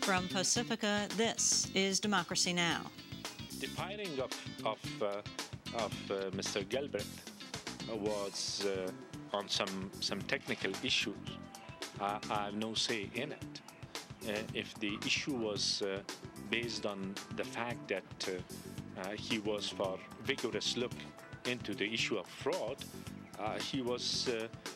From Pacifica, this is Democracy Now! The firing of Mr. Galbraith was on some technical issues. I have no say in it. If the issue was based on the fact that he was for vigorous look into the issue of fraud, he was,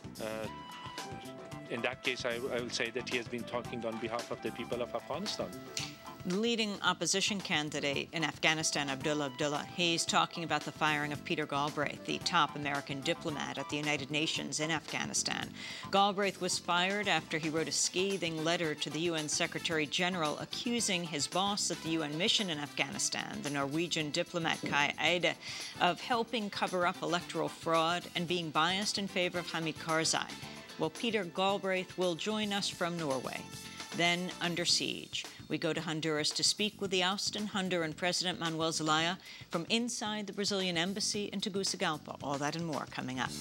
in that case, I will say that he has been talking on behalf of the people of Afghanistan. The leading opposition candidate in Afghanistan, Abdullah, he's talking about the firing of Peter Galbraith, the top American diplomat at the United Nations in Afghanistan. Galbraith was fired after he wrote a scathing letter to the UN Secretary General accusing his boss at the UN mission in Afghanistan, the Norwegian diplomat Kai Eide, of helping cover up electoral fraud and being biased in favor of Hamid Karzai. Well, Peter Galbraith will join us from Norway. Then, under siege, we go to Honduras to speak with the ousted Honduran President Manuel Zelaya from inside the Brazilian embassy in Tegucigalpa. All that and more coming up.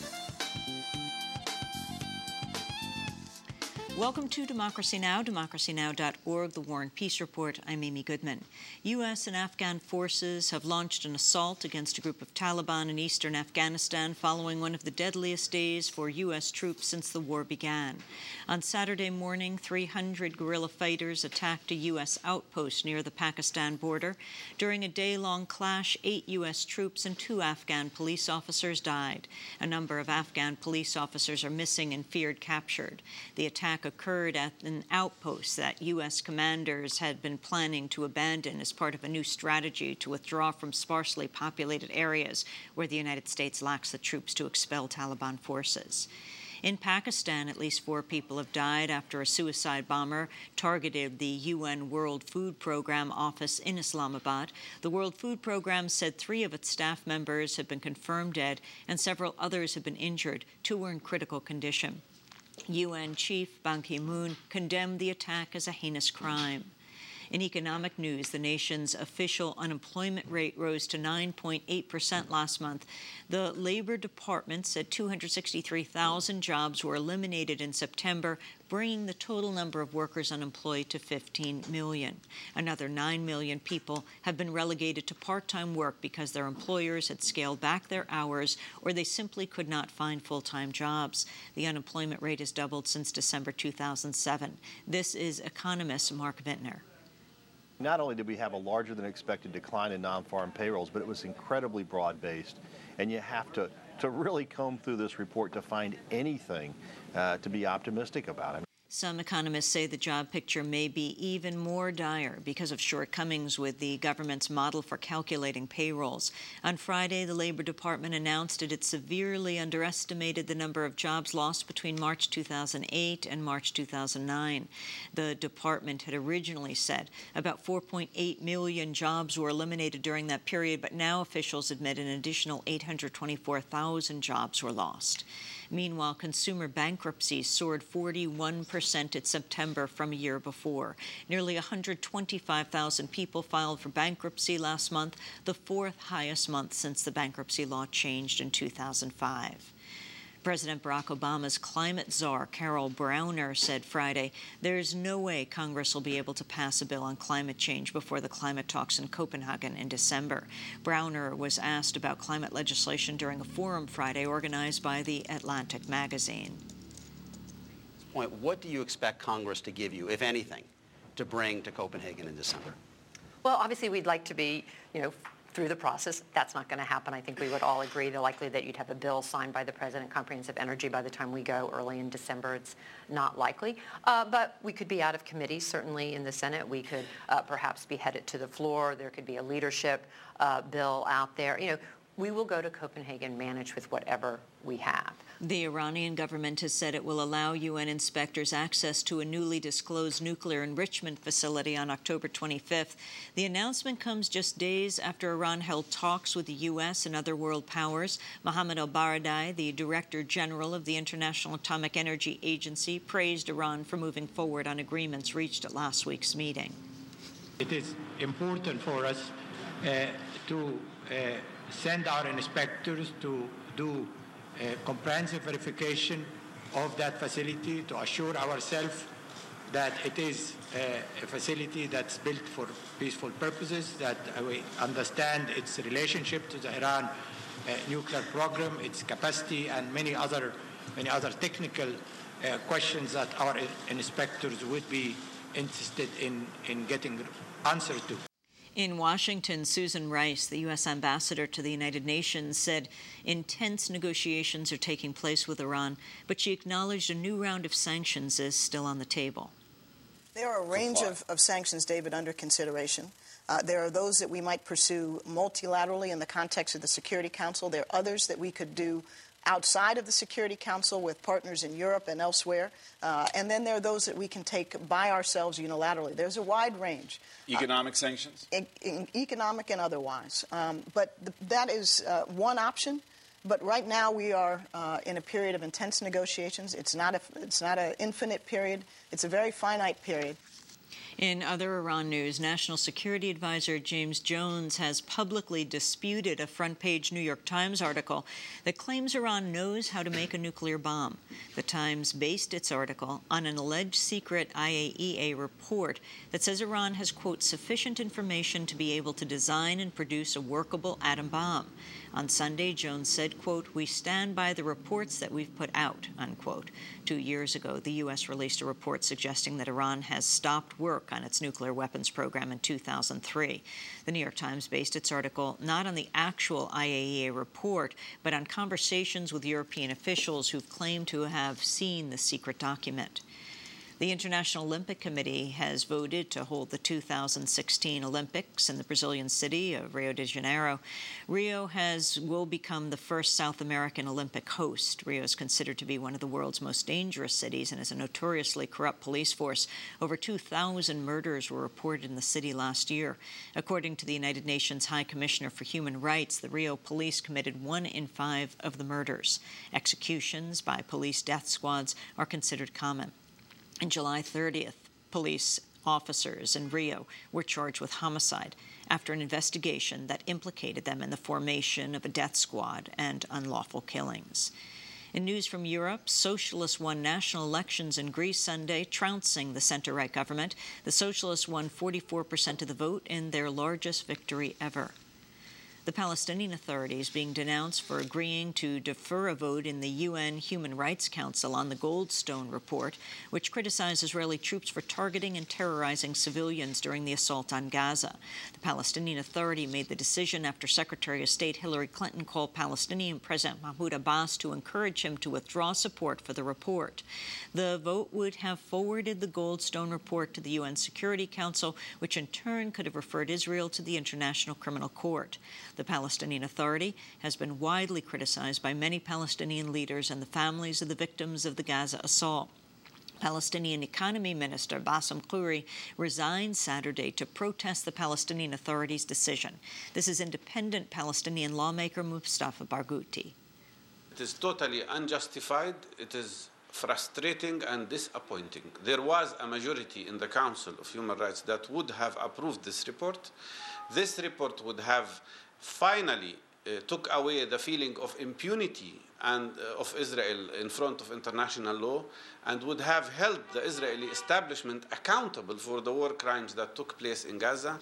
Welcome to Democracy Now!, democracynow.org, The War and Peace Report. I'm Amy Goodman. U.S. and Afghan forces have launched an assault against a group of Taliban in eastern Afghanistan following one of the deadliest days for U.S. troops since the war began. On Saturday morning, 300 guerrilla fighters attacked a U.S. outpost near the Pakistan border. During a day-long clash, 8 U.S. troops and 2 Afghan police officers died. A number of Afghan police officers are missing and feared captured. The attack occurred at an outpost that U.S. commanders had been planning to abandon as part of a new strategy to withdraw from sparsely populated areas where the United States lacks the troops to expel Taliban forces. In Pakistan, at least 4 people have died after a suicide bomber targeted the UN World Food Programme office in Islamabad. The World Food Programme said 3 of its staff members have been confirmed dead and several others have been injured. 2 were in critical condition. UN Chief Ban Ki-moon condemned the attack as a heinous crime. In economic news, the nation's official unemployment rate rose to 9.8% last month. The Labor Department said 263,000 jobs were eliminated in September, bringing the total number of workers unemployed to 15 million. Another 9 million people have been relegated to part-time work because their employers had scaled back their hours or they simply could not find full-time jobs. The unemployment rate has doubled since December 2007. This is economist Mark Vintner. Not only did we have a larger than expected decline in non-farm payrolls, but it was incredibly broad-based. And you have to really comb through this report to find anything to be optimistic about. Some economists say the job picture may be even more dire because of shortcomings with the government's model for calculating payrolls. On Friday, the Labor Department announced it had severely underestimated the number of jobs lost between March 2008 and March 2009. The department had originally said about 4.8 million jobs were eliminated during that period, but now officials admit an additional 824,000 jobs were lost. Meanwhile, consumer bankruptcies soared 41% in September from a year before. Nearly 125,000 people filed for bankruptcy last month, the 4th highest month since the bankruptcy law changed in 2005. President Barack Obama's climate czar, Carol Browner, said Friday, there's no way Congress will be able to pass a bill on climate change before the climate talks in Copenhagen in December. Browner was asked about climate legislation during a forum Friday organized by The Atlantic magazine. What do you expect Congress to give you, if anything, to bring to Copenhagen in December? Well, obviously, we'd like to be, through the process. That's not going to happen. I think we would all agree the likely that you'd have a bill signed by the President, comprehensive energy, by the time we go early in December. It's not likely. But we could be out of committee, certainly in the Senate. We could perhaps be headed to the floor. There could be a leadership bill out there. We will go to Copenhagen managed with whatever we have. The Iranian government has said it will allow UN inspectors access to a newly disclosed nuclear enrichment facility on October 25th. The announcement comes just days after Iran held talks with the U.S. and other world powers. Mohammad al-Baradei, the Director General of the International Atomic Energy Agency, praised Iran for moving forward on agreements reached at last week's meeting. It is important for us to send our inspectors to do comprehensive verification of that facility to assure ourselves that it is a facility that's built for peaceful purposes, that we understand its relationship to the Iran nuclear program, its capacity, and many other technical questions that our inspectors would be interested in getting answers to. In Washington, Susan Rice, the U.S. ambassador to the United Nations, said intense negotiations are taking place with Iran, but she acknowledged a new round of sanctions is still on the table. There are a range of sanctions, David, under consideration. There are those that we might pursue multilaterally in the context of the Security Council. There are others that we could do outside of the Security Council with partners in Europe and elsewhere. And then there are those that we can take by ourselves unilaterally. There's a wide range. Economic sanctions? Economic and otherwise. But that is one option. But right now we are in a period of intense negotiations. It's not an infinite period. It's a very finite period. In other Iran news, National Security Advisor James Jones has publicly disputed a front-page New York Times article that claims Iran knows how to make a nuclear bomb. The Times based its article on an alleged secret IAEA report that says Iran has, quote, sufficient information to be able to design and produce a workable atom bomb. On Sunday, Jones said, quote, we stand by the reports that we've put out, unquote. 2 years ago, the U.S. released a report suggesting that Iran has stopped work on its nuclear weapons program in 2003. The New York Times based its article not on the actual IAEA report, but on conversations with European officials who've claimed to have seen the secret document. The International Olympic Committee has voted to hold the 2016 Olympics in the Brazilian city of Rio de Janeiro. Rio will become the first South American Olympic host. Rio is considered to be one of the world's most dangerous cities and has a notoriously corrupt police force. Over 2,000 murders were reported in the city last year. According to the United Nations High Commissioner for Human Rights, the Rio police committed 1 in 5 of the murders. Executions by police death squads are considered common. On July 30th, police officers in Rio were charged with homicide after an investigation that implicated them in the formation of a death squad and unlawful killings. In news from Europe, Socialists won national elections in Greece Sunday, trouncing the center-right government. The Socialists won 44% of the vote in their largest victory ever. The Palestinian Authority is being denounced for agreeing to defer a vote in the UN Human Rights Council on the Goldstone report, which criticized Israeli troops for targeting and terrorizing civilians during the assault on Gaza. The Palestinian Authority made the decision after Secretary of State Hillary Clinton called Palestinian President Mahmoud Abbas to encourage him to withdraw support for the report. The vote would have forwarded the Goldstone report to the UN Security Council, which in turn could have referred Israel to the International Criminal Court. The Palestinian Authority has been widely criticized by many Palestinian leaders and the families of the victims of the Gaza assault. Palestinian Economy Minister Bassem Khouri resigned Saturday to protest the Palestinian Authority's decision. This is independent Palestinian lawmaker Mustafa Barghouti. It is totally unjustified. It is frustrating and disappointing. There was a majority in the Council of Human Rights that would have approved this report. This report would have finally took away the feeling of impunity and of Israel in front of international law and would have held the Israeli establishment accountable for the war crimes that took place in Gaza.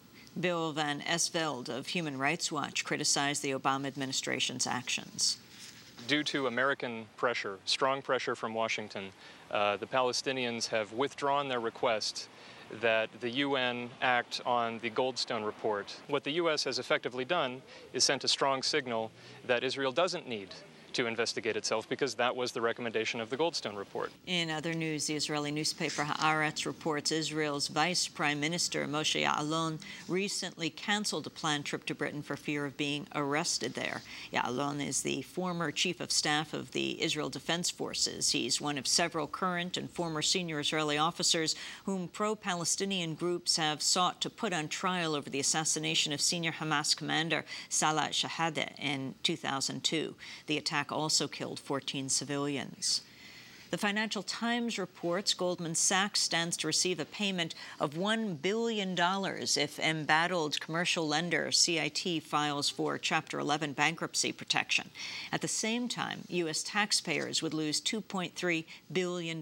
Bill Van Esveld of Human Rights Watch criticized the Obama administration's actions. Due to American pressure, strong pressure from Washington, the Palestinians have withdrawn their request that the UN act on the Goldstone report. What the U.S. has effectively done is sent a strong signal that Israel doesn't need to investigate itself because that was the recommendation of the Goldstone report. In other news, the Israeli newspaper Haaretz reports Israel's Vice Prime Minister Moshe Ya'alon recently canceled a planned trip to Britain for fear of being arrested there. Ya'alon is the former chief of staff of the Israel Defense Forces. He's one of several current and former senior Israeli officers whom pro-Palestinian groups have sought to put on trial over the assassination of senior Hamas commander Salah Shahadeh in 2002. The attack also killed 14 civilians. The Financial Times reports Goldman Sachs stands to receive a payment of $1 billion if embattled commercial lender CIT files for Chapter 11 bankruptcy protection. At the same time, U.S. taxpayers would lose $2.3 billion.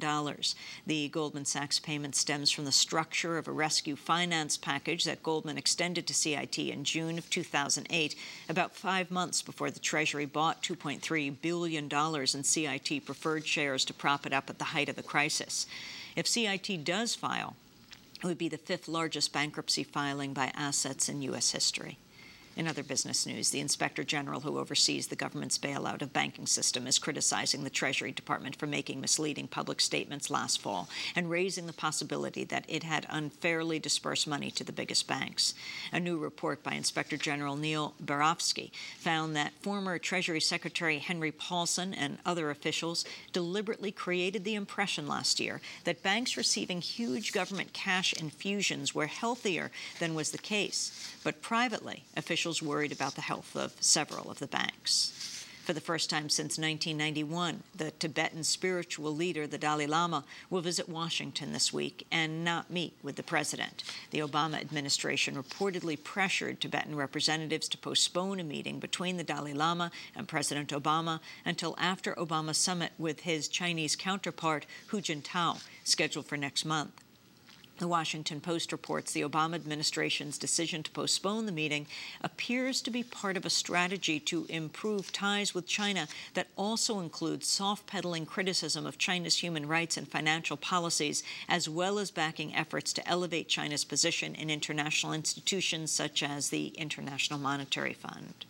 The Goldman Sachs payment stems from the structure of a rescue finance package that Goldman extended to CIT in June of 2008, about 5 months before the Treasury bought $2.3 billion in CIT preferred shares to prop it up at the height of the crisis. If CIT does file, it would be the 5th largest bankruptcy filing by assets in U.S. history. In other business news, the Inspector General who oversees the government's bailout of banking system is criticizing the Treasury Department for making misleading public statements last fall and raising the possibility that it had unfairly dispersed money to the biggest banks. A new report by Inspector General Neil Barofsky found that former Treasury Secretary Henry Paulson and other officials deliberately created the impression last year that banks receiving huge government cash infusions were healthier than was the case, but privately, officials worried about the health of several of the banks. For the first time since 1991, the Tibetan spiritual leader, the Dalai Lama, will visit Washington this week and not meet with the president. The Obama administration reportedly pressured Tibetan representatives to postpone a meeting between the Dalai Lama and President Obama until after Obama's summit with his Chinese counterpart, Hu Jintao, scheduled for next month. The Washington Post reports the Obama administration's decision to postpone the meeting appears to be part of a strategy to improve ties with China that also includes soft-pedaling criticism of China's human rights and financial policies, as well as backing efforts to elevate China's position in international institutions such as the International Monetary Fund.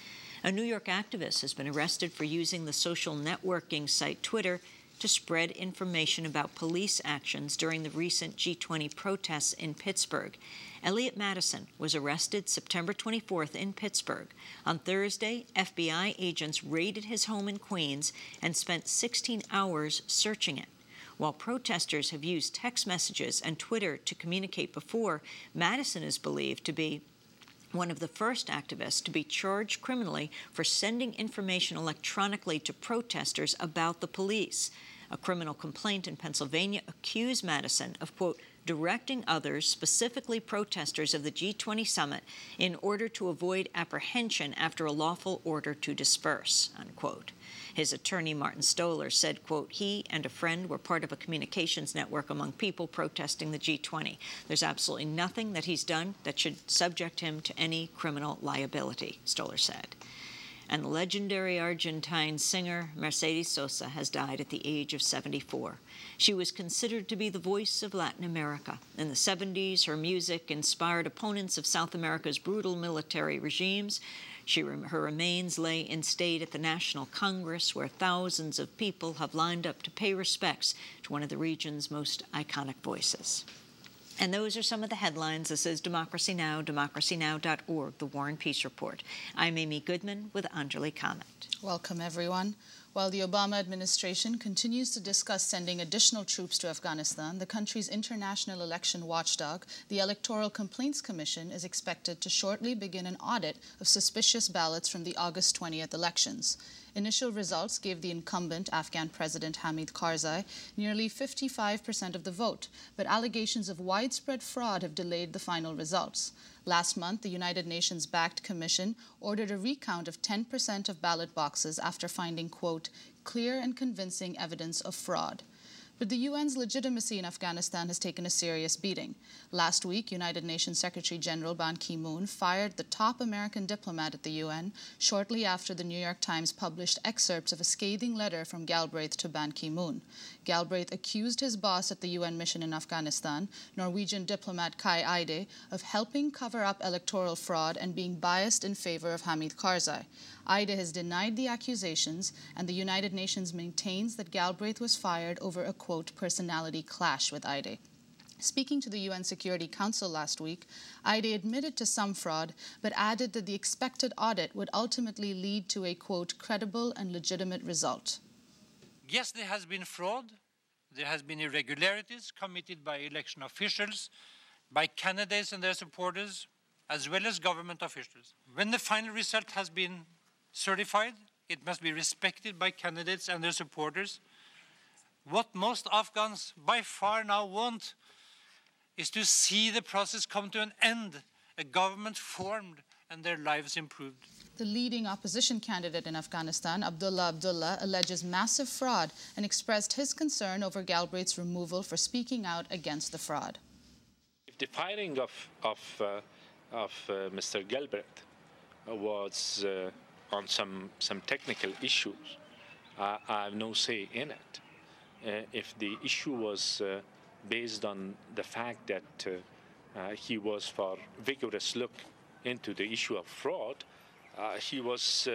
A New York activist has been arrested for using the social networking site Twitter to spread information about police actions during the recent G20 protests in Pittsburgh. Elliot Madison was arrested September 24th in Pittsburgh. On Thursday, FBI agents raided his home in Queens and spent 16 hours searching it. While protesters have used text messages and Twitter to communicate before, Madison is believed to be one of the first activists to be charged criminally for sending information electronically to protesters about the police. A criminal complaint in Pennsylvania accused Madison of, quote, directing others, specifically protesters of the G20 summit, in order to avoid apprehension after a lawful order to disperse, unquote. His attorney, Martin Stoller, said, quote, he and a friend were part of a communications network among people protesting the G20. There's absolutely nothing that he's done that should subject him to any criminal liability, Stoller said. And the legendary Argentine singer Mercedes Sosa has died at the age of 74. She was considered to be the voice of Latin America. In the 70s, her music inspired opponents of South America's brutal military regimes. Her remains lay in state at the National Congress, where thousands of people have lined up to pay respects to one of the region's most iconic voices. And those are some of the headlines. This is Democracy Now!, democracynow.org, The War and Peace Report. I'm Amy Goodman with Anjali Kamat. Welcome, everyone. While the Obama administration continues to discuss sending additional troops to Afghanistan, the country's international election watchdog, the Electoral Complaints Commission, is expected to shortly begin an audit of suspicious ballots from the August 20th elections. Initial results gave the incumbent Afghan President Hamid Karzai nearly 55% of the vote, but allegations of widespread fraud have delayed the final results. Last month, the United Nations-backed commission ordered a recount of 10% of ballot boxes after finding, quote, clear and convincing evidence of fraud. But the UN's legitimacy in Afghanistan has taken a serious beating. Last week, United Nations Secretary General Ban Ki-moon fired the top American diplomat at the UN shortly after the New York Times published excerpts of a scathing letter from Galbraith to Ban Ki-moon. Galbraith accused his boss at the UN mission in Afghanistan, Norwegian diplomat Kai Eide, of helping cover up electoral fraud and being biased in favor of Hamid Karzai. Eide has denied the accusations, and the United Nations maintains that Galbraith was fired over a, quote, personality clash with Eide. Speaking to the UN Security Council last week, Eide admitted to some fraud, but added that the expected audit would ultimately lead to a, quote, credible and legitimate result. Yes, there has been fraud. There has been irregularities committed by election officials, by candidates and their supporters, as well as government officials. When the final result has been certified, it must be respected by candidates and their supporters. what most Afghans by far now want is to see the process come to an end, a government formed, and their lives improved. The leading opposition candidate in Afghanistan, Abdullah Abdullah, alleges massive fraud and expressed his concern over Galbraith's removal for speaking out against the fraud. If the firing of Mr. Galbraith was on some technical issues, I have no say in it. If the issue was based on the fact that he was for vigorous look into the issue of fraud, he was,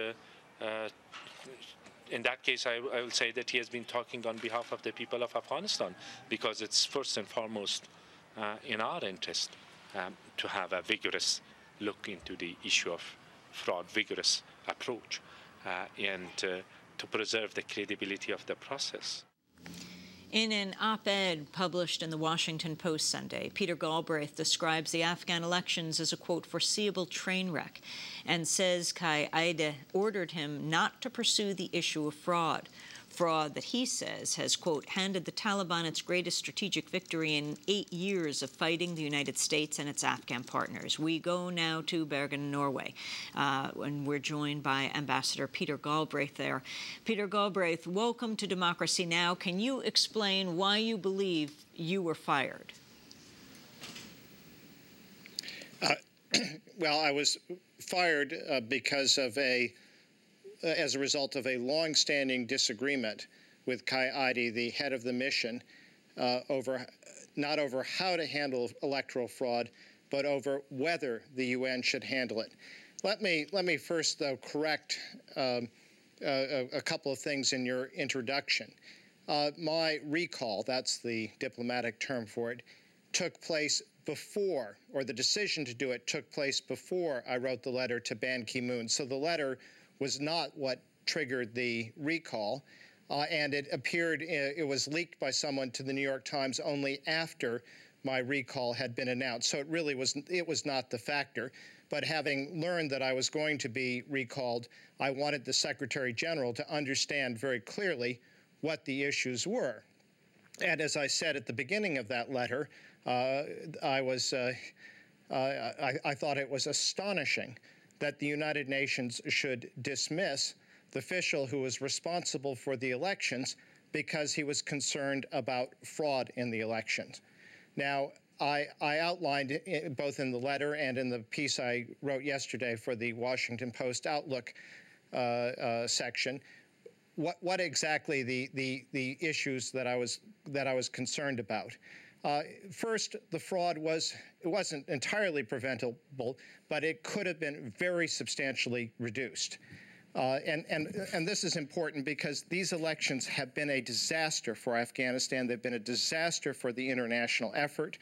in that case, I will say that he has been talking on behalf of the people of Afghanistan, because it's first and foremost in our interest to have a vigorous look into the issue of fraud, vigorous approach, and to preserve the credibility of the process. In an op-ed published in the Washington Post Sunday, Peter Galbraith describes the Afghan elections as a, quote, foreseeable train wreck, and says Qaeda ordered him not to pursue the issue of fraud. Fraud that he says has, quote, handed the Taliban its greatest strategic victory in 8 years of fighting the United States and its Afghan partners. We go now to Bergen, Norway, and we're joined by Ambassador Peter Galbraith there. Peter Galbraith, welcome to Democracy Now! Can you explain why you believe you were fired? Well, I was fired because of as a result of a long-standing disagreement with Qaeda, the head of the mission, not over how to handle electoral fraud, but over whether the UN should handle it. Let me first, though, correct a couple of things in your introduction. My recall, that's the diplomatic term for it, took place before, or the decision to do it took place before I wrote the letter to Ban Ki-moon. So the letter was not what triggered the recall, and it appeared, it was leaked by someone to the New York Times only after my recall had been announced. So it was not the factor. But having learned that I was going to be recalled, I wanted the Secretary General to understand very clearly what the issues were. And as I said at the beginning of that letter, I thought it was astonishing that the United Nations should dismiss the official who was responsible for the elections because he was concerned about fraud in the elections. Now, I outlined both in the letter and in the piece I wrote yesterday for the Washington Post Outlook section what exactly the issues that I was concerned about. First, the fraud wasn't entirely preventable, but it could have been very substantially reduced. And this is important because these elections have been a disaster for Afghanistan. They've been a disaster for the international effort.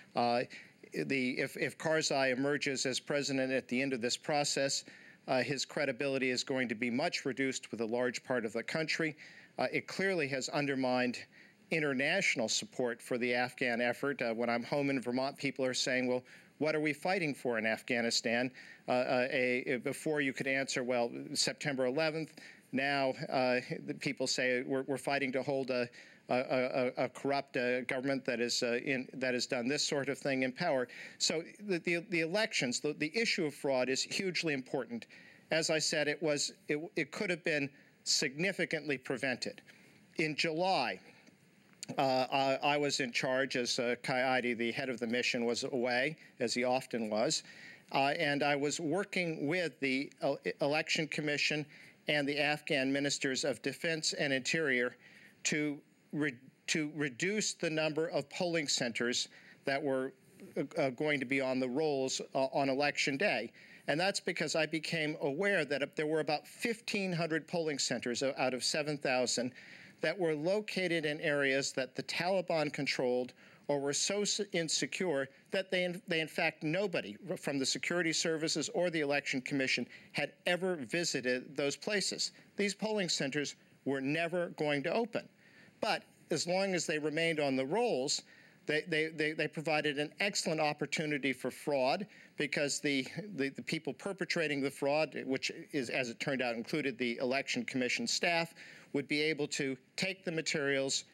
If Karzai emerges as president at the end of this process, his credibility is going to be much reduced with a large part of the country. It clearly has undermined international support for the Afghan effort. When I'm home in Vermont, people are saying, well, what are we fighting for in Afghanistan? Before you could answer, well, September 11th. Now people say we're fighting to hold a corrupt government that has done this sort of thing in power. So the elections, the issue of fraud is hugely important. As I said, it could have been significantly prevented. In July, I was in charge as Qaeda, the head of the mission, was away, as he often was, and I was working with the Election Commission and the Afghan Ministers of Defense and Interior to reduce the number of polling centers that were going to be on the rolls on Election Day. And that's because I became aware that there were about 1,500 polling centers out of 7,000 that were located in areas that the Taliban controlled or were so insecure that they in fact, nobody from the security services or the Election Commission had ever visited those places. These polling centers were never going to open. But as long as they remained on the rolls, they provided an excellent opportunity for fraud because the people perpetrating the fraud, which is, as it turned out, included the Election Commission staff, would be able to take the materials,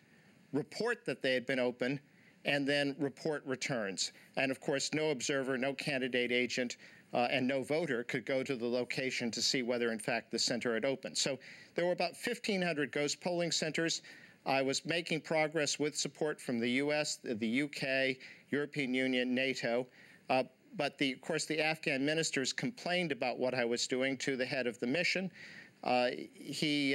report that they had been open, and then report returns. And of course, no observer, no candidate agent, and no voter could go to the location to see whether, in fact, the center had opened. So there were about 1,500 ghost polling centers. I was making progress with support from the U.S., the UK, European Union, NATO. But of course, the Afghan ministers complained about what I was doing to the head of the mission. He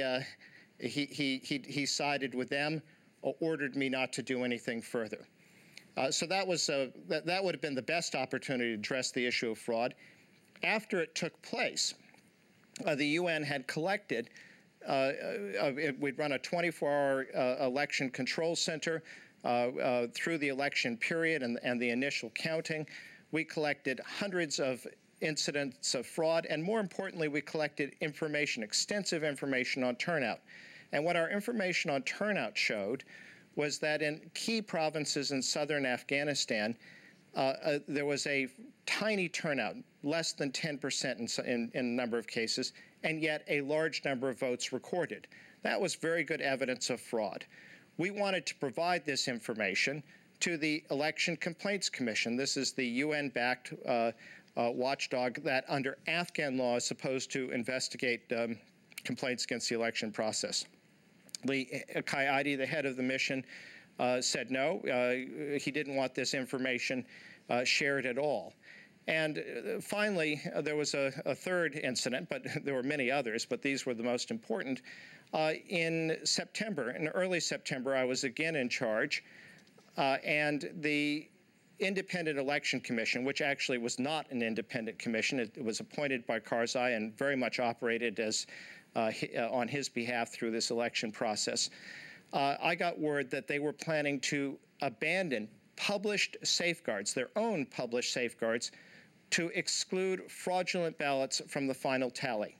sided with them, ordered me not to do anything further. So that would have been the best opportunity to address the issue of fraud. After it took place, the UN had collected. We'd run a 24-hour election control center through the election period and the initial counting. We collected hundreds of incidents of fraud, and more importantly, we collected information, extensive information on turnout. And what our information on turnout showed was that in key provinces in southern Afghanistan, there was a tiny turnout, less than 10% in a number of cases, and yet a large number of votes recorded. That was very good evidence of fraud. We wanted to provide this information to the Election Complaints Commission. This is the UN-backed watchdog that under Afghan law is supposed to investigate complaints against the election process. Kai-Adi, the head of the mission, said no. He didn't want this information shared at all. And finally, there was a third incident, but there were many others, but these were the most important. In early September, I was again in charge, and the Independent Election Commission, which actually was not an independent commission, it was appointed by Karzai and very much operated as on his behalf through this election process. I got word that they were planning to abandon published safeguards, their own published safeguards, to exclude fraudulent ballots from the final tally.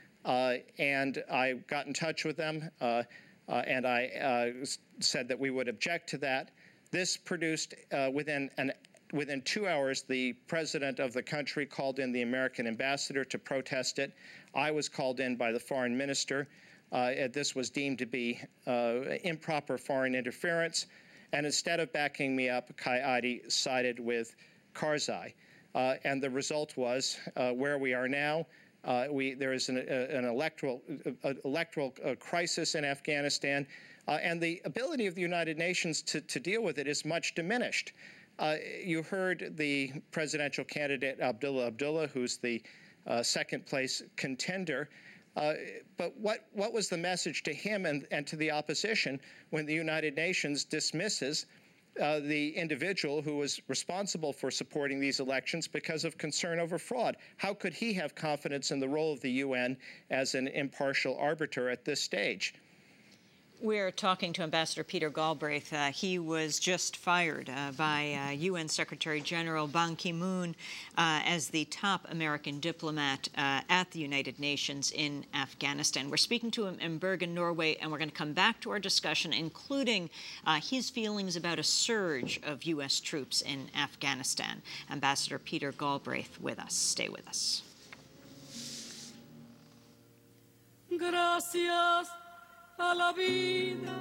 And I got in touch with them, and I said that we would object to that. This produced, within 2 hours, the president of the country called in the American ambassador to protest it. I was called in by the foreign minister. This was deemed to be improper foreign interference. And instead of backing me up, Kai-Adi sided with Karzai. And the result was where we are now. There is an electoral crisis in Afghanistan, and the ability of the United Nations to deal with it is much diminished. You heard the presidential candidate Abdullah, who's the second place contender. But what was the message to him and to the opposition when the United Nations dismisses the individual who was responsible for supporting these elections because of concern over fraud? How could he have confidence in the role of the UN as an impartial arbiter at this stage? We're talking to Ambassador Peter Galbraith. He was just fired by UN Secretary General Ban Ki-moon as the top American diplomat at the United Nations in Afghanistan. We're speaking to him in Bergen, Norway, and we're going to come back to our discussion, including his feelings about a surge of U.S. troops in Afghanistan. Ambassador Peter Galbraith with us. Stay with us. Gracias a la vida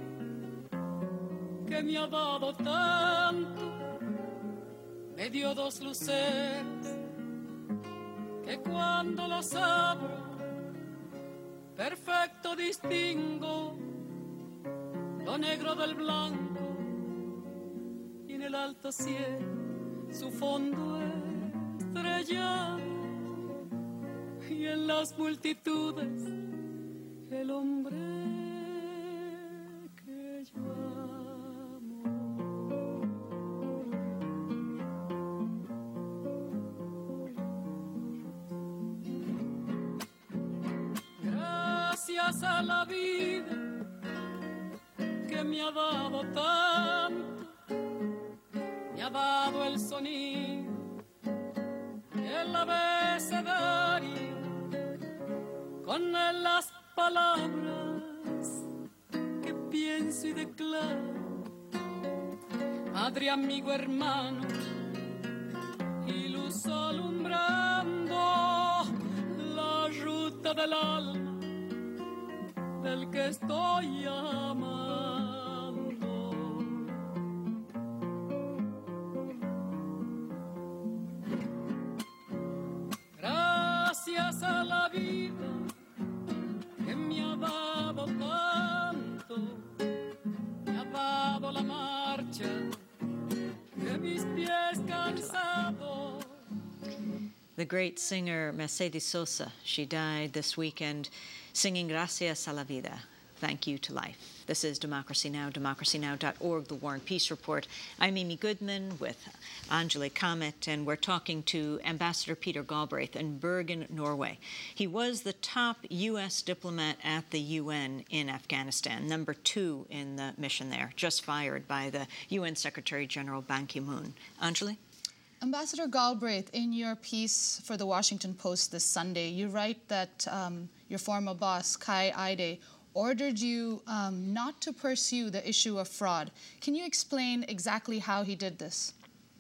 que me ha dado tanto, me dio dos luceros que cuando las abro perfecto distingo lo negro del blanco y en el alto cielo su fondo estrellado y en las multitudes el hombre que yo amo. Gracias a la vida que me ha dado tanto, me ha dado el sonido y el abecedario, con las palabras que pienso y declaro, madre, amigo, hermano, y luz alumbrando la ruta del alma del que estoy amando. vida que me ha dado tanto, me ha dado la marcha de mis pies cansados. The great singer Mercedes Sosa, she died this weekend singing Gracias a la Vida, thank you to life. This is Democracy Now!, democracynow.org, The War and Peace Report. I'm Amy Goodman with Angela Kamet, and we're talking to Ambassador Peter Galbraith in Bergen, Norway. He was the top U.S. diplomat at the UN in Afghanistan, number 2 in the mission there, just fired by the UN Secretary General Ban Ki-moon. Angela? Ambassador Galbraith, in your piece for the Washington Post this Sunday, you write that your former boss, Kai Eide, ordered you not to pursue the issue of fraud. Can you explain exactly how he did this?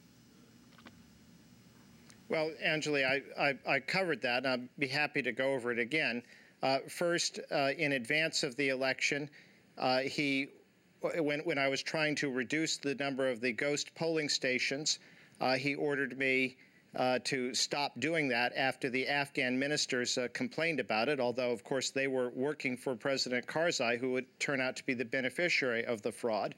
Well, Angela, I covered that, and I'd be happy to go over it again. First, in advance of the election, when I was trying to reduce the number of the ghost polling stations, he ordered me to stop doing that after the Afghan ministers complained about it, although, of course, they were working for President Karzai, who would turn out to be the beneficiary of the fraud.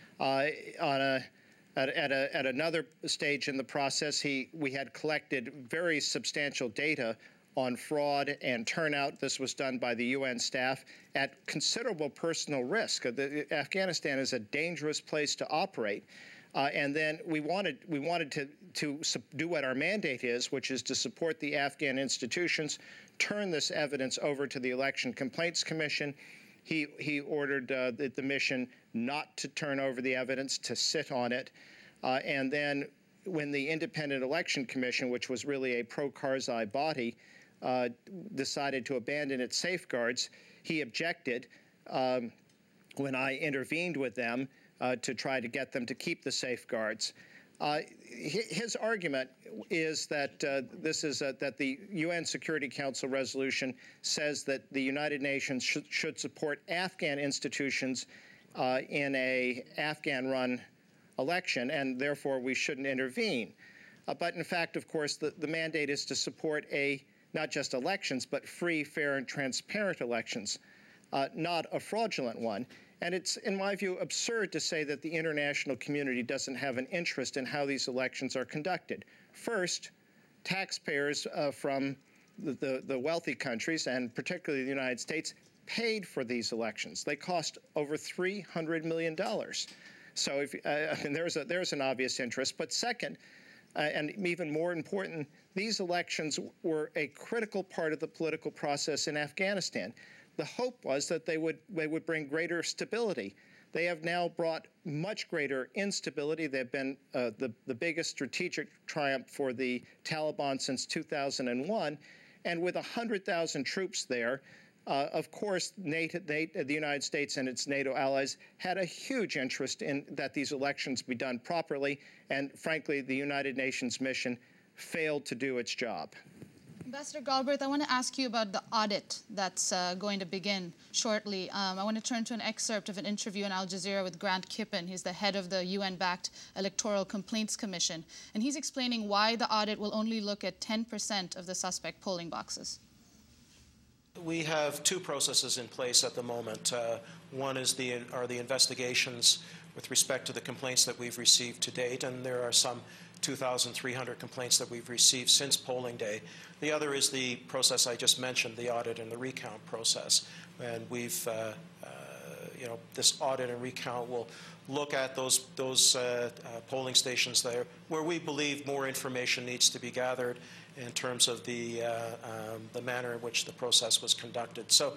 At another stage in the process, we had collected very substantial data on fraud and turnout. This was done by the UN staff at considerable personal risk. Afghanistan is a dangerous place to operate. And then we wanted to do what our mandate is, which is to support the Afghan institutions, turn this evidence over to the Election Complaints Commission. He ordered the mission not to turn over the evidence, to sit on it. And then when the Independent Election Commission, which was really a pro-Karzai body, decided to abandon its safeguards, he objected when I intervened with them to try to get them to keep the safeguards. His argument is that that the UN Security Council resolution says that the United Nations should support Afghan institutions in a Afghan-run election, and therefore we shouldn't intervene. But in fact, of course, the mandate is to support not just elections, but free, fair, and transparent elections, not a fraudulent one. And it's, in my view, absurd to say that the international community doesn't have an interest in how these elections are conducted. First, taxpayers from the wealthy countries, and particularly the United States, paid for these elections. They cost over $300 million. So there's an obvious interest. But second, and even more important, these elections were a critical part of the political process in Afghanistan. The hope was that they would bring greater stability. They have now brought much greater instability. They've been the biggest strategic triumph for the Taliban since 2001. And with 100,000 troops there, of course, the United States and its NATO allies had a huge interest in that these elections be done properly. And frankly, the United Nations mission failed to do its job. Ambassador Galbraith, I want to ask you about the audit that's going to begin shortly. I want to turn to an excerpt of an interview on Al Jazeera with Grant Kippen. He's the head of the UN-backed Electoral Complaints Commission, and he's explaining why the audit will only look at 10% of the suspect polling boxes. We have two processes in place at the moment. One is are the investigations with respect to the complaints that we've received to date, and there are some 2,300 complaints that we've received since polling day. The other is the process I just mentioned, the audit and the recount process. And we've, this audit and recount will look at those polling stations there where we believe more information needs to be gathered in terms of the manner in which the process was conducted. So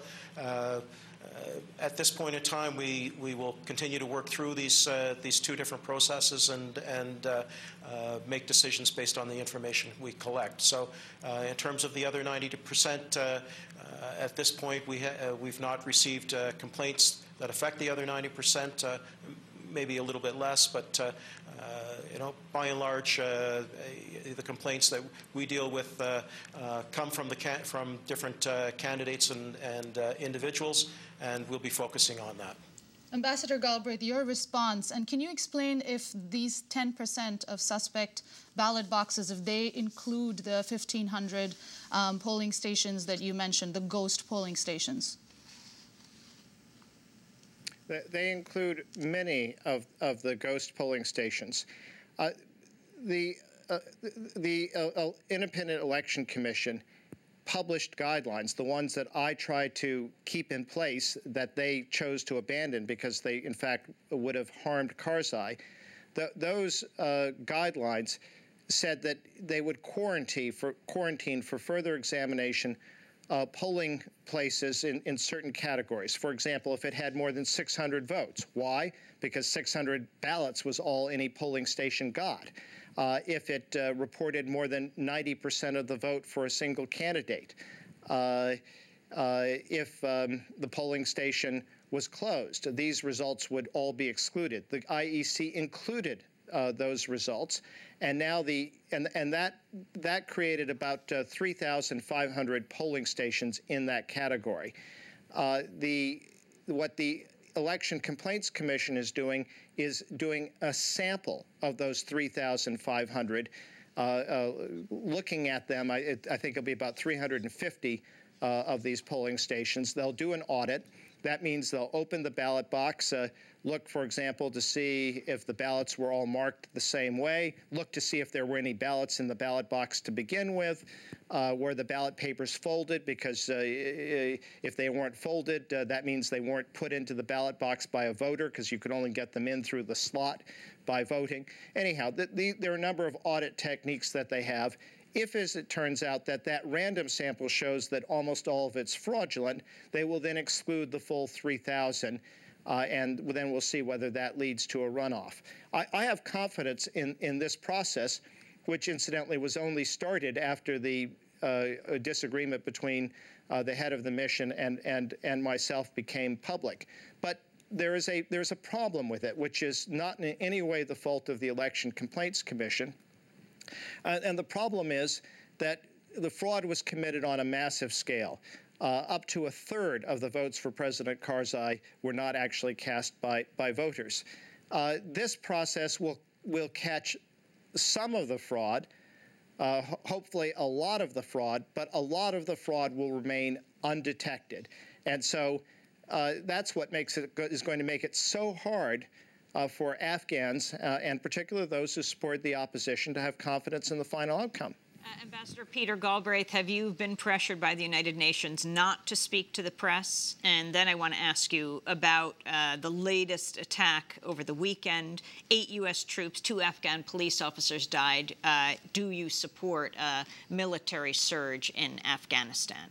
at this point in time, we will continue to work through these two different processes and make decisions based on the information we collect. So in terms of the other 90%, at this point, we've not received complaints that affect the other 90%, maybe a little bit less, but by and large, the complaints that we deal with come from different candidates and individuals, and we'll be focusing on that. Ambassador Galbraith, your response, and can you explain if these 10% of suspect ballot boxes, if they include the 1,500 polling stations that you mentioned, the ghost polling stations? They include many of the ghost polling stations. The Independent Election Commission published guidelines, the ones that I tried to keep in place that they chose to abandon because they, in fact, would have harmed Karzai. Those guidelines said that they would quarantine for further examination polling places in certain categories. For example, if it had more than 600 votes. Why? Because 600 ballots was all any polling station got. If it reported more than 90% of the vote for a single candidate, if the polling station was closed, these results would all be excluded. The IEC included those results, and now that created about 3,500 polling stations in that category. What the Election Complaints Commission is doing a sample of those 3,500, looking at them. I think it'll be about 350 of these polling stations. They'll do an audit. That means they'll open the ballot box, look, for example, to see if the ballots were all marked the same way, look to see if there were any ballots in the ballot box to begin with, were the ballot papers folded, because if they weren't folded, that means they weren't put into the ballot box by a voter, because you could only get them in through the slot by voting. Anyhow, there are a number of audit techniques that they have. If, as it turns out, that random sample shows that almost all of it's fraudulent, they will then exclude the full 3,000, and then we'll see whether that leads to a runoff. I have confidence in this process, which incidentally was only started after the disagreement between the head of the mission and myself became public. But there's a problem with it, which is not in any way the fault of the Election Complaints Commission. And the problem is that the fraud was committed on a massive scale. Up to a third of the votes for President Karzai were not actually cast by voters. This process will catch some of the fraud, hopefully a lot of the fraud, but a lot of the fraud will remain undetected. And so that's what is going to make it so hard for Afghans, and particularly those who support the opposition, to have confidence in the final outcome. Ambassador Peter Galbraith, have you been pressured by the United Nations not to speak to the press? And then I want to ask you about the latest attack over the weekend. 8 U.S. troops, 2 Afghan police officers died. Do you support a military surge in Afghanistan?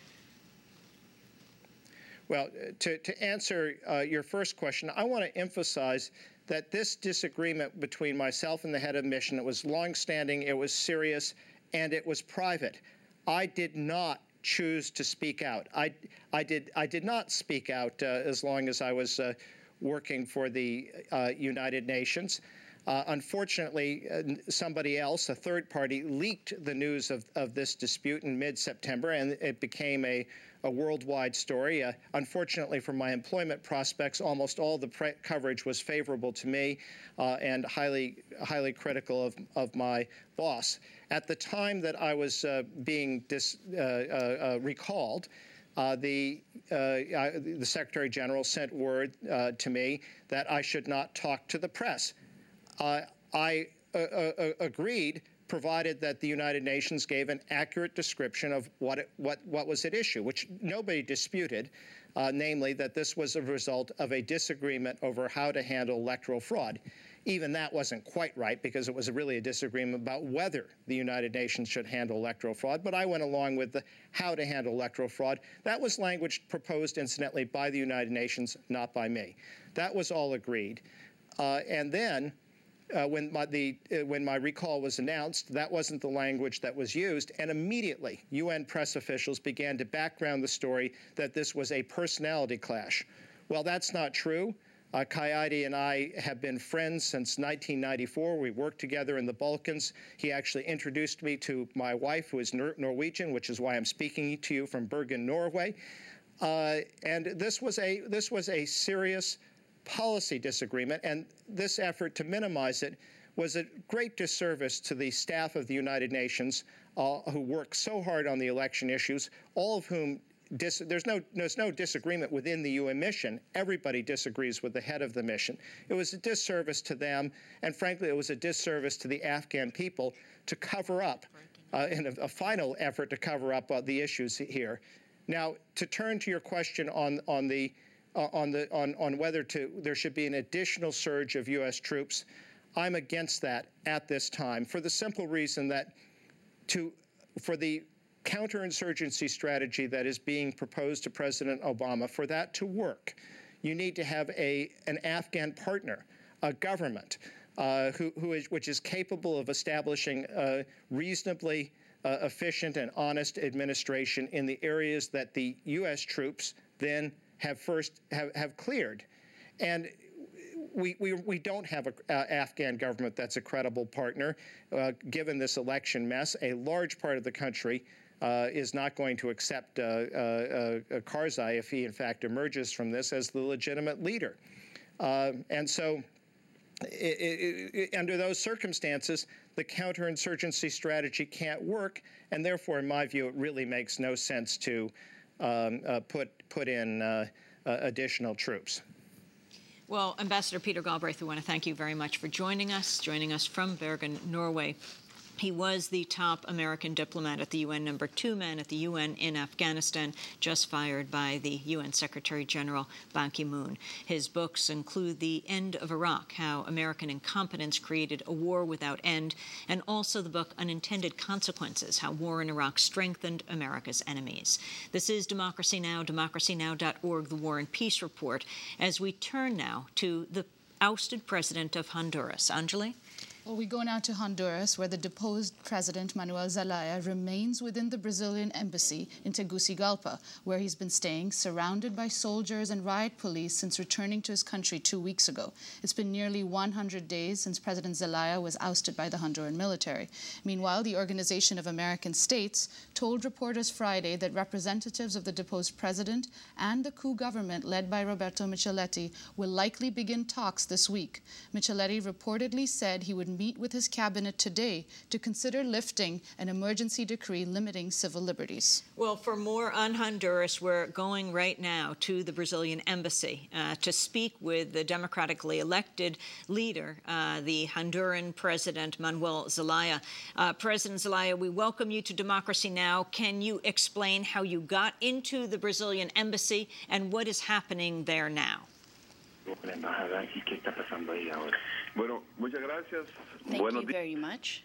Well, to answer your first question, I want to emphasize that this disagreement between myself and the head of mission, it was longstanding, it was serious, and it was private. I did not choose to speak out. I did not speak out as long as I was working for the United Nations. Unfortunately, somebody else, a third party, leaked the news of this dispute in mid-September, and it became a worldwide story. Unfortunately for my employment prospects, almost all the coverage was favorable to me and highly critical of my boss. At the time that I was being recalled, the Secretary General sent word to me that I should not talk to the press. I agreed, provided that the United Nations gave an accurate description of what was at issue, which nobody disputed, namely that this was a result of a disagreement over how to handle electoral fraud. Even that wasn't quite right, because it was really a disagreement about whether the United Nations should handle electoral fraud, but I went along with the how to handle electoral fraud. That was language proposed, incidentally, by the United Nations, not by me. That was all agreed. And then when my recall was announced, that wasn't the language that was used, and immediately UN press officials began to background the story that this was a personality clash. Well, that's not true. Kayati and I have been friends since 1994. We worked together in the Balkans. He actually introduced me to my wife, who is Norwegian, which is why I'm speaking to you from Bergen, Norway. And this was a serious policy disagreement, and this effort to minimize it was a great disservice to the staff of the United Nations who worked so hard on the election issues, all of whom there's no disagreement within the UN mission. Everybody disagrees with the head of the mission. It was a disservice to them, and frankly, it was a disservice to the Afghan people to cover up, in a final effort to cover up the issues here. Now, to turn to your question on whether there should be an additional surge of U.S. troops, I'm against that at this time for the simple reason that for the counterinsurgency strategy that is being proposed to President Obama, for that to work, you need to have an Afghan partner, a government, which is capable of establishing a reasonably efficient and honest administration in the areas that the U.S. troops then have cleared. And we don't have an Afghan government that's a credible partner. Given this election mess, a large part of the country is not going to accept Karzai if he, in fact, emerges from this as the legitimate leader. And so under those circumstances, the counterinsurgency strategy can't work, and therefore, in my view, it really makes no sense to put in additional troops. Well, Ambassador Peter Galbraith, we want to thank you very much for joining us from Bergen, Norway. He was the top American diplomat at the UN, number 2 man at the UN in Afghanistan, just fired by the UN Secretary General Ban Ki-moon. His books include The End of Iraq, How American Incompetence Created a War Without End, and also the book Unintended Consequences, How War in Iraq Strengthened America's Enemies. This is Democracy Now!, democracynow.org, The War and Peace Report, as we turn now to the ousted president of Honduras. Anjali? Well, we go now to Honduras, where the deposed President Manuel Zelaya remains within the Brazilian embassy in Tegucigalpa, where he's been staying, surrounded by soldiers and riot police since returning to his country 2 weeks ago. It's been nearly 100 days since President Zelaya was ousted by the Honduran military. Meanwhile, the Organization of American States told reporters Friday that representatives of the deposed president and the coup government led by Roberto Micheletti will likely begin talks this week. Micheletti reportedly said he would meet with his cabinet today to consider lifting an emergency decree limiting civil liberties. Well, for more on Honduras, we're going right now to the Brazilian embassy to speak with the democratically elected leader, the Honduran President Manuel Zelaya. President Zelaya, we welcome you to Democracy Now! Can you explain how you got into the Brazilian embassy and what is happening there now? Bueno, muchas gracias. Thank you very much.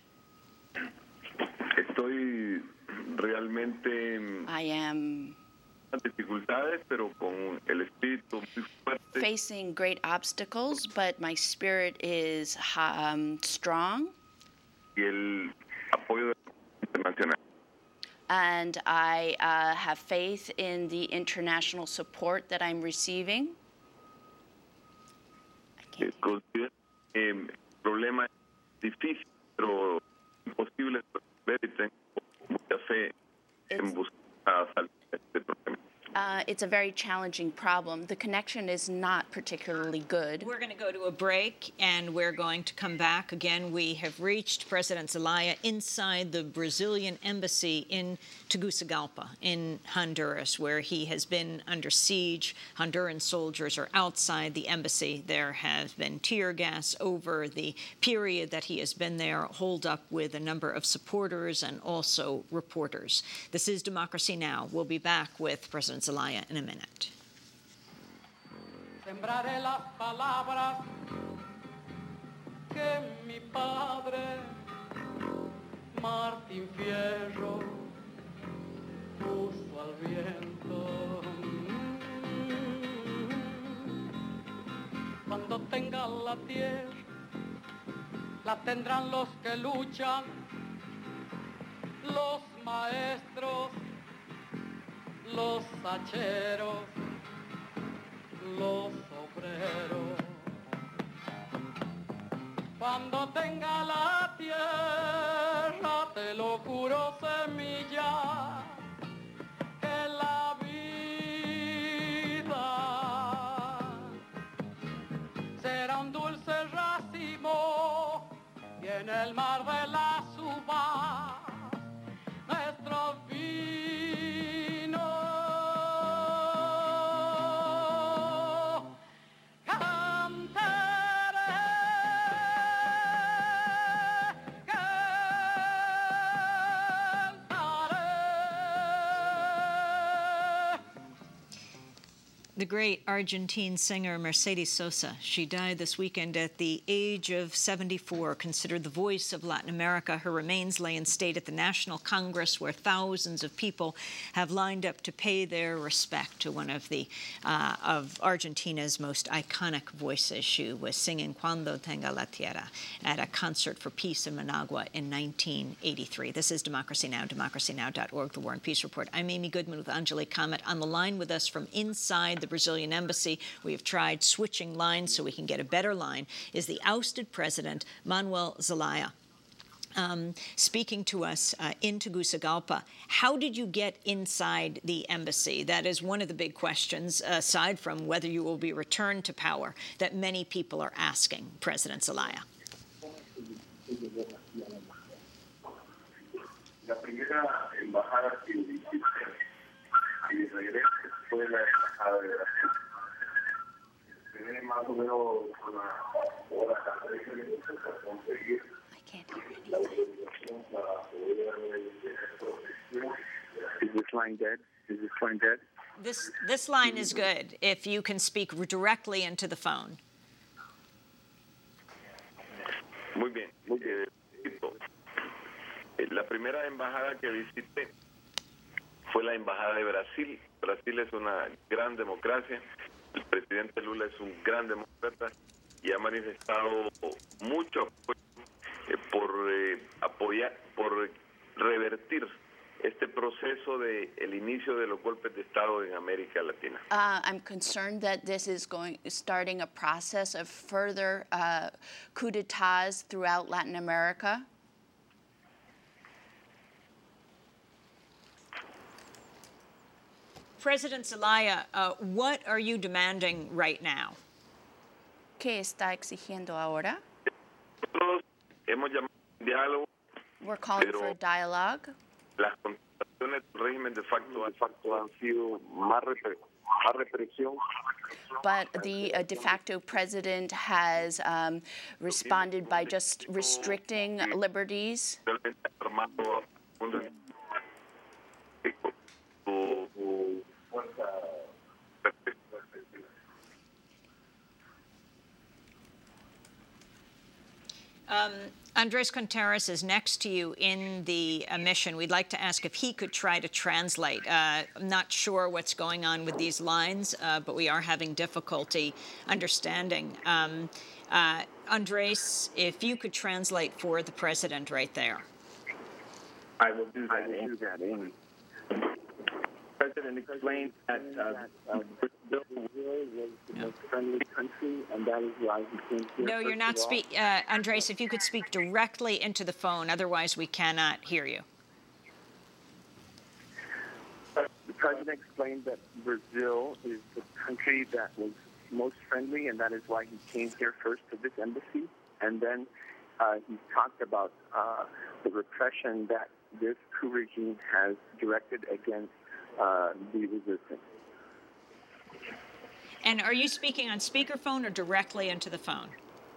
Estoy realmente I am dificultades, pero con el espíritu muy fuerte. Facing great obstacles, but my spirit is strong. Y el apoyo internacional. And I have faith in the international support that I'm receiving. Considero el problema es difícil, pero imposible de resolver y tengo mucha fe en buscar salir de este problema. It's a very challenging problem. The connection is not particularly good. We're going to go to a break, and we're going to come back. Again, we have reached President Zelaya inside the Brazilian embassy in Tegucigalpa in Honduras, where he has been under siege. Honduran soldiers are outside the embassy. There has been tear gas over the period that he has been there, holed up with a number of supporters and also reporters. This is Democracy Now! We'll be back with President Zelaya in a minute. Sembraré las palabras que mi padre Martín Fierro puso al viento. Cuando tenga la tierra, la tendrán los que luchan, los maestros, los hacheros, los obreros. Cuando tenga la tierra, te lo juro, semilla, que la vida The great Argentine singer Mercedes Sosa. She died this weekend at the age of 74, considered the voice of Latin America. Her remains lay in state at the National Congress, where thousands of people have lined up to pay their respect to one of of Argentina's most iconic voices. She was singing Cuando Tenga la Tierra at a concert for peace in Managua in 1983. This is Democracy Now!, democracynow.org, The War and Peace Report. I'm Amy Goodman with Angelique Comet. On the line with us from inside the Brazilian embassy, we have tried switching lines so we can get a better line, is the ousted president, Manuel Zelaya. Speaking to us in Tegucigalpa. How did you get inside the embassy? That is one of the big questions, aside from whether you will be returned to power, that many people are asking President Zelaya. La primera embajada que visité y de regreso fue la embajada de Brasil. Esperé más o menos una hora para conseguir la autorización para poder protección. Is this line dead? Is this line dead? This line is good if you can speak directly into the phone. Muy bien. La primera embajada que visité fue la embajada de Brasil. Brasil es una gran democracia. El presidente Lula es un gran demócrata y ha manifestado mucho apoyo por revertir este proceso de el inicio de los golpes de Estado en América Latina. I'm concerned that this is starting a process of further coup d'etats throughout Latin America. President Zelaya, what are you demanding right now? ¿Qué está exigiendo ahora? Nosotros hemos llamado a diálogo. We're calling for a dialogue. Las contestaciones del régimen de facto han sido más represión. But the de facto president has responded by just restricting liberties. Andres Contreras is next to you in the mission. We'd like to ask if he could try to translate. I'm not sure what's going on with these lines, but we are having difficulty understanding. Andres, if you could translate for the president right there. I will do that, Amy. The president explained that Brazil was the most friendly country, and that is why he came here. No, you're not speaking. Andres, if you could speak directly into the phone, otherwise we cannot hear you. The president explained that Brazil is the country that was most friendly, and that is why he came here first to this embassy. And then he talked about the repression that this coup regime has directed against the resistance. And are you speaking on speakerphone or directly into the phone?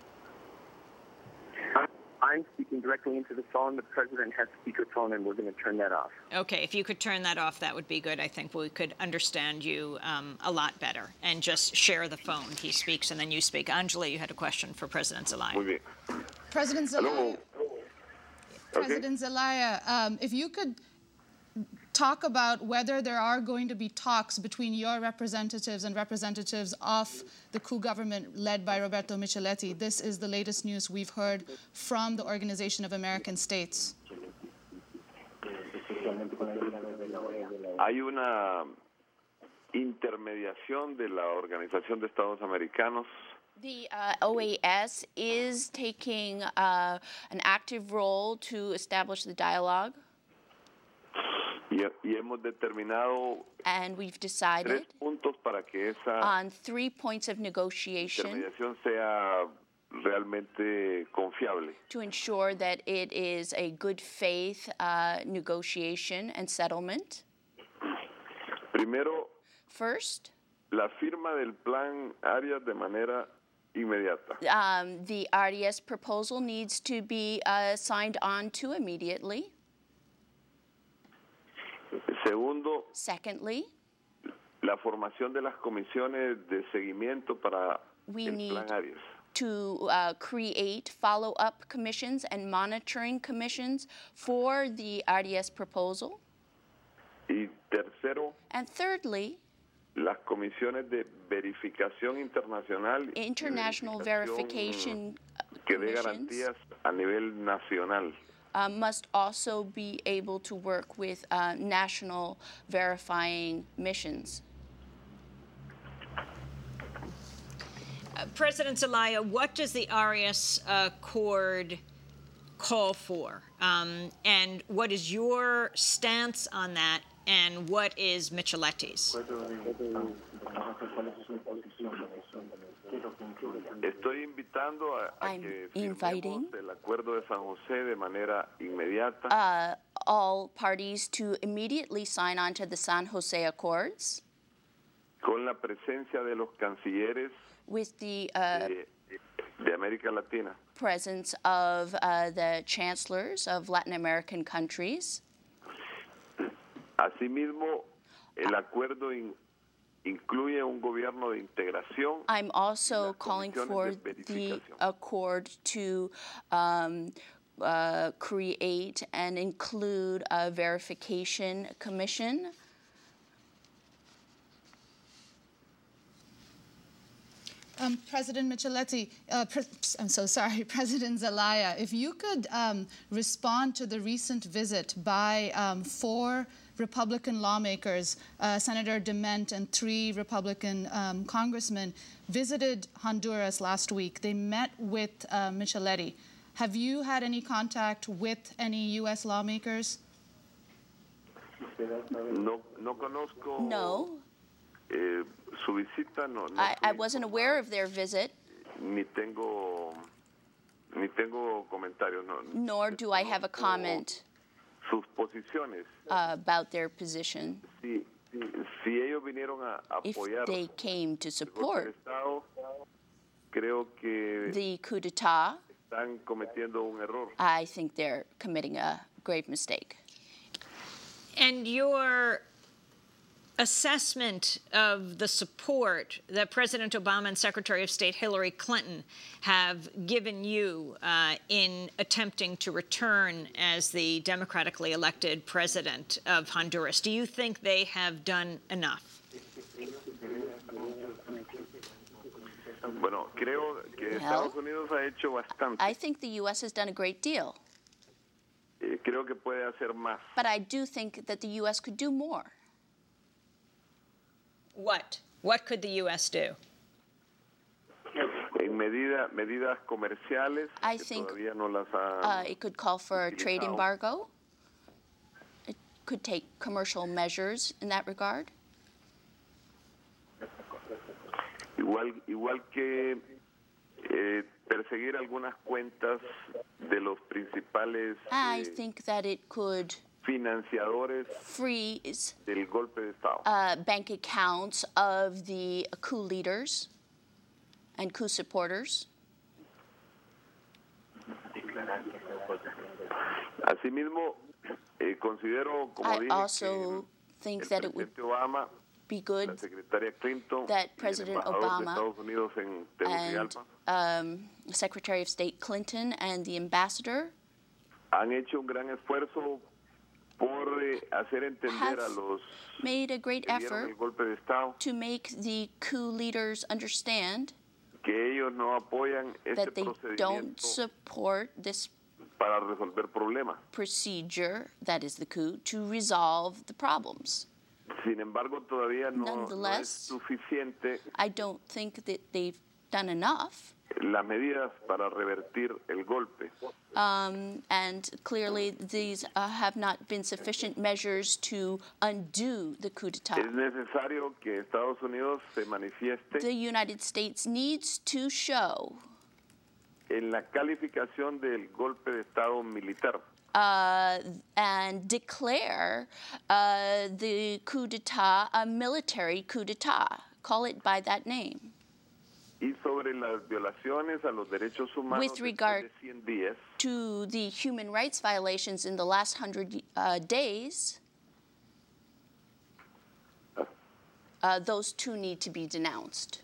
I'm speaking directly into the phone. The president has speakerphone, and we're going to turn that off. Okay, if you could turn that off, that would be good. I think we could understand you a lot better. And just share the phone. He speaks, and then you speak. Angela, you had a question for President Zelaya. Muy bien. President Zelaya, President Zelaya, if you could talk about whether there are going to be talks between your representatives and representatives of the coup government led by Roberto Micheletti. This is the latest news we've heard from the Organization of American States. Hay una intermediación de la Organización de Estados Americanos. The OAS is taking an active role to establish the dialogue. Y hemos determinado and we've decided 3 puntos para que esa on 3 points of negotiation intermediación sea realmente confiable. To ensure that it is a good faith negotiation and settlement. Primero, first, la firma del plan Arias de manera inmediata. The RDS proposal needs to be signed on to immediately. Segundo, secondly, la formación de las comisiones de seguimiento para el Plan Arias. To create follow-up commissions and monitoring commissions for the Arias proposal. Y tercero, and thirdly, las comisiones de verificación internacional international verification que dé garantías a nivel nacional. Must also be able to work with national verifying missions. President Zelaya, what does the Arias Accord call for? And what is your stance on that? And what is Micheletti's? Estoy invitando a que firmemos el Acuerdo de San José de manera inmediata. All parties to immediately sign on to the San Jose Accords. Con la presencia de los cancilleres with the de América Latina. Presence of the chancellors of Latin American countries. Asimismo, el acuerdo incluye un gobierno de integración. I'm also calling for the accord to create and include a verification commission. President Micheletti, I'm so sorry, President Zelaya, if you could respond to the recent visit by 4 Republican lawmakers, Senator DeMint and 3 Republican congressmen, visited Honduras last week. They met with Micheletti. Have you had any contact with any U.S. lawmakers? No conozco. No. Su visita no I wasn't aware of their visit. Ni tengo comentarios. No, nor do I have a comment sus posiciones. About their position. Si ellos vinieron a apoyar if they came to support Estado, creo que the coup d'etat, están cometiendo un error. I think they're committing a grave mistake. And your assessment of the support that President Obama and Secretary of State Hillary Clinton have given you in attempting to return as the democratically elected president of Honduras. Do you think they have done enough? Bueno, creo que Estados Unidos ha hecho bastante. I think the U.S. has done a great deal. Creo que puede hacer más. But I do think that the U.S. could do more. What? What could the U.S. do? En medidas comerciales, I think todavía no las ha it could call for a trade embargo. It could take commercial measures in that regard. Igual que perseguir algunas cuentas de los principales I think that it could financiadores freeze del golpe de Estado. Bank accounts of the coup leaders and coup supporters. Asimismo, considero, como dije, also think that it would Obama, be good la secretaria Clinton, that President Obama and Secretary of State Clinton and the ambassador han hecho un gran esfuerzo por hacer entender a los made a great effort el golpe de Estado to make the coup leaders understand que ellos no apoyan that they don't support this para resolver problemas. Procedure, that is the coup, to resolve the problems. Sin embargo, todavía no es suficiente. I don't think that they've done enough. Las medidas para revertir el golpe. And clearly, these have not been sufficient measures to undo the coup d'etat. Es necesario que Estados Unidos se manifieste. The United States needs to show en la calificación del golpe de Estado militar. And declare the coup d'etat a military coup d'etat. Call it by that name. Y sobre las violaciones a los derechos humanos with regard de 100 días, to the human rights violations in the last 100 days, those two need to be denounced.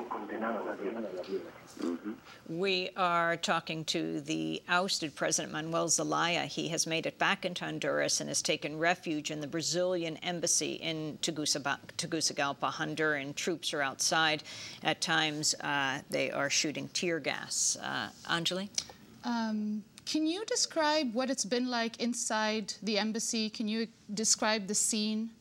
We are talking to the ousted President Manuel Zelaya. He has made it back into Honduras and has taken refuge in the Brazilian embassy in Tegucigalpa, Honduran. Troops are outside. At times, they are shooting tear gas. Anjali? Can you describe what it's been like inside the embassy? Can you describe the scene?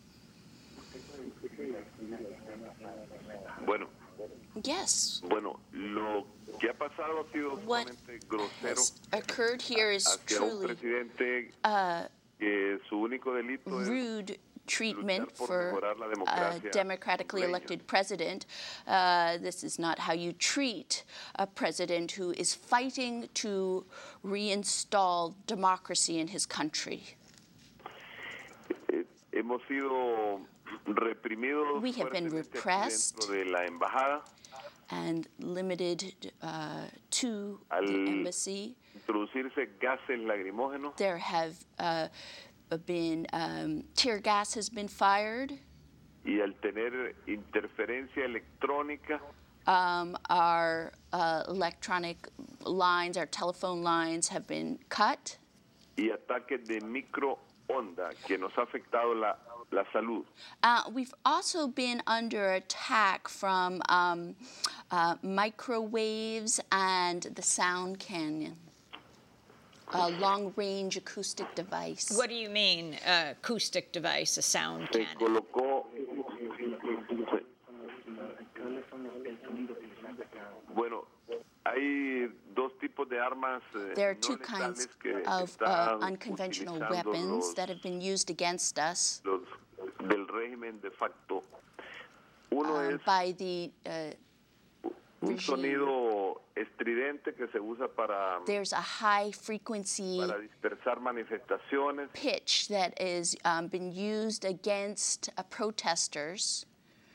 Bueno. Yes. Bueno, lo que ha pasado ha sido sumamente grosero occurred here is hacia un truly presidente que su único delito es rude treatment for a democracia democratically hondureña. elected president. This is not how you treat a president who is fighting to reinstall democracy in his country. Hemos sido reprimidos We have been fuertemente repressed dentro de la embajada and limited to al the embassy. introducirse gases lacrimógenos. There have been tear gas has been fired. Y al tener interferencia electrónica, Our electronic lines, our telephone lines have been cut. y ataques de microonda que nos ha afectado la salud. We've also been under attack from microwaves and the sound cannon, a long-range acoustic device. What do you mean, acoustic device, a sound Se cannon? colocó. Bueno, hay dos tipos de armas There are no two kinds letales que of están unconventional utilizando weapons that have been used against us los del régimen de facto. Uno es by the un sonido estridente que se usa para there's a high frequency dispersar manifestaciones. pitch that is been used against protesters.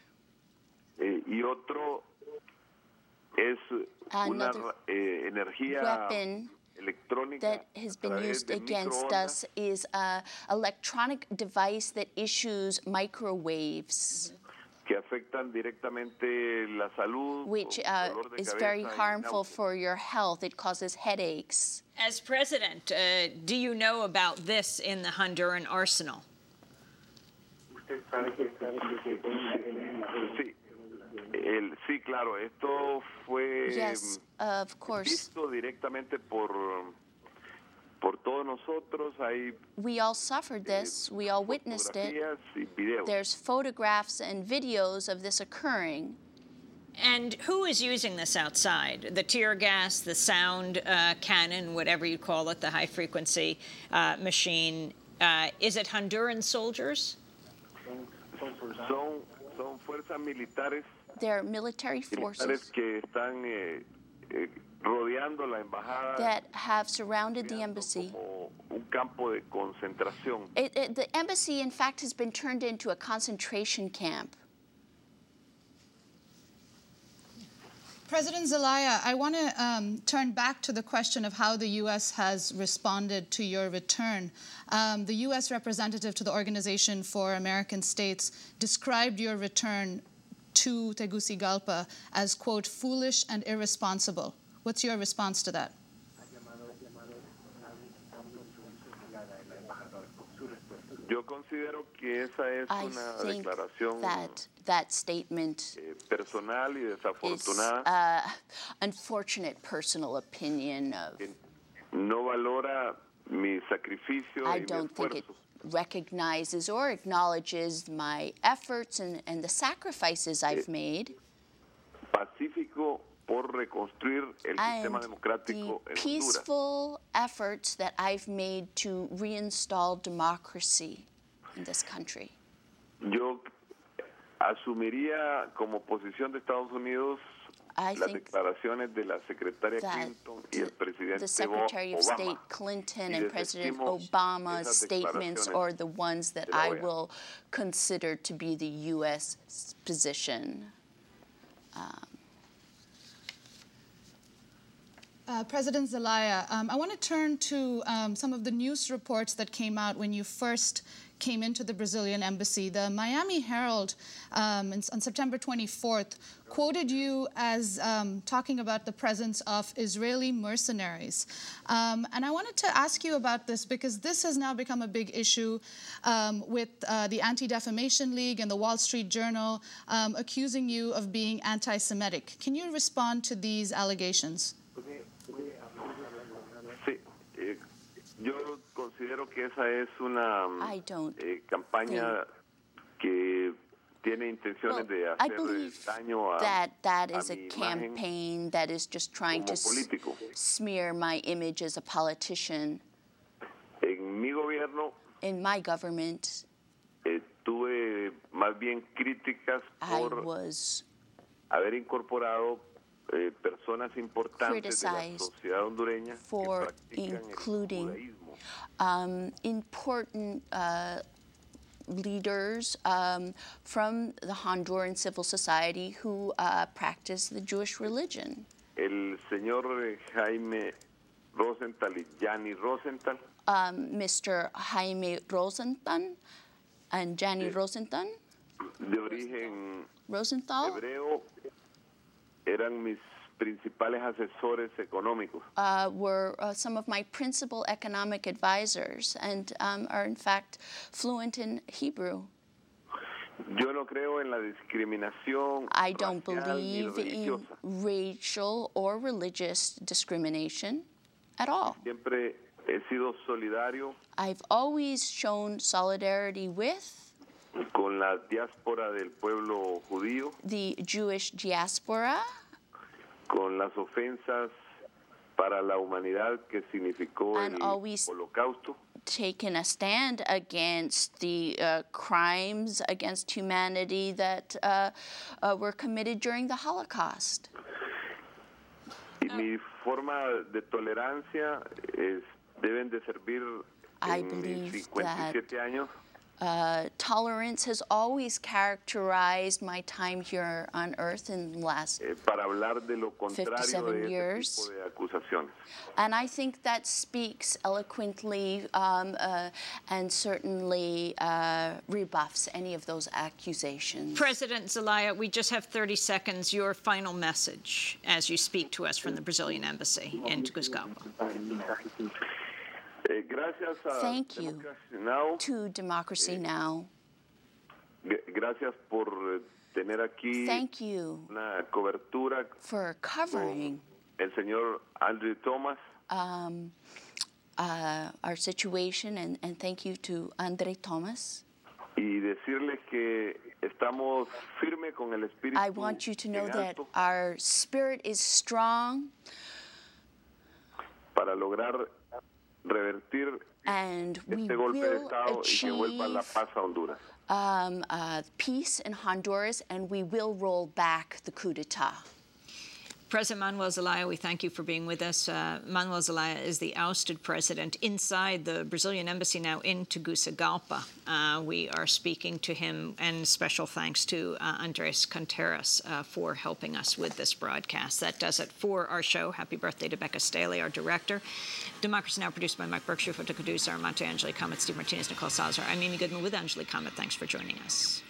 Y otro es una Another energía weapon electrónica that has a been través used de against microondas us is an electronic device that issues microwaves, que afectan directamente la salud, which con dolor de is cabeza very y harmful náuseas. for your health. It causes headaches. As president, do you know about this in the Honduran arsenal? Sí, claro, esto fue Yes, of course. visto directamente por todos nosotros. Hay We all suffered this. We all witnessed it. fotografías y videos. There's photographs and videos of this occurring. And who is using this outside? The tear gas, the sound cannon, whatever you call it, the high-frequency machine. Is it Honduran soldiers? Son fuerzas militares. There are military forces Militares que están rodeando la embajada that have surrounded the embassy. como un campo de concentración. The embassy, in fact, has been turned into a concentration camp. President Zelaya, I want to turn back to the question of how the U.S. has responded to your return. The U.S. representative to the Organization for American States described your return to Tegucigalpa as, quote, foolish and irresponsible. What's your response to that? Yo considero que esa es I una think declaración that statement personal y is desafortunada. unfortunate personal opinion of. No valora mi sacrificio I y mi don't think it esfuerzo. recognizes or acknowledges my efforts and the sacrifices I've made Pacífico por reconstruir el sistema and democrático the en Honduras. peaceful efforts that I've made to reinstall democracy in this country. Yo asumiría como posición de Estados Unidos I las think declaraciones de la secretaria that Clinton y el presidente the Secretary of Obama. State Clinton Y and President desestimos Obama's esas statements declaraciones are the ones that de la I OEA. will consider to be the U.S. position. President Zelaya, I want to turn to some of the news reports that came out when you first came into the Brazilian embassy. The Miami Herald on September 24th quoted you as talking about the presence of Israeli mercenaries. And I wanted to ask you about this because this has now become a big issue with the Anti-Defamation League and the Wall Street Journal accusing you of being anti-Semitic. Can you respond to these allegations? Yo considero que esa es una campaña que tiene intenciones de hacer daño a that is a campaign that is just trying to smear my image as a politician. En mi gobierno, in my government, tuve más bien críticas por haber incorporado personas importantes de la sociedad hondureña for including important leaders from the Honduran civil society who practice the Jewish religion. El señor Jaime Rosenthal y Gianni Rosenthal. Mr. Jaime Rosenthal and Gianni Rosenthal. De origen Rosenthal. Hebreo. Eran mis principales asesores económicos. Were some of my principal economic advisors and are in fact fluent in Hebrew. Yo no creo en la discriminación I don't believe in racial or religious discrimination at all. Siempre he sido solidario. I've always shown solidarity with con la diáspora del pueblo judío, the Jewish diaspora, con las ofensas para la humanidad que significó el Holocausto, taken a stand against the crimes against humanity that were committed during the Holocaust. Y mi forma de tolerancia deben de servir en mis 57 años. Tolerance has always characterized my time here on Earth in the last 57 years. And I think that speaks eloquently and certainly rebuffs any of those accusations. President Zelaya, we just have 30 seconds. Your final message as you speak to us from the Brazilian embassy in Tegucigalpa. Thank you to Democracy Now. Gracias por tener aquí Thank you una cobertura for covering el señor Andrew Thomas. Our situation, and thank you to Andre Thomas. Y decirle que estamos firme con el espíritu. I want you to know that our spirit is strong para lograr revertir este golpe de Estado y que vuelva la paz a Honduras. Peace in Honduras, and we will roll back the coup d'etat. President Manuel Zelaya, we thank you for being with us. Manuel Zelaya is the ousted president inside the Brazilian embassy now in Tegucigalpa. We are speaking to him, and special thanks to Andres Contreras for helping us with this broadcast. That does it for our show. Happy birthday to Becca Staley, our director. Democracy Now! Produced by Mike Berkshire, photo producer Armando Angeli Comet, Steve Martinez, Nicole Salazar. I'm Amy Goodman with Angeli Comet. Thanks for joining us.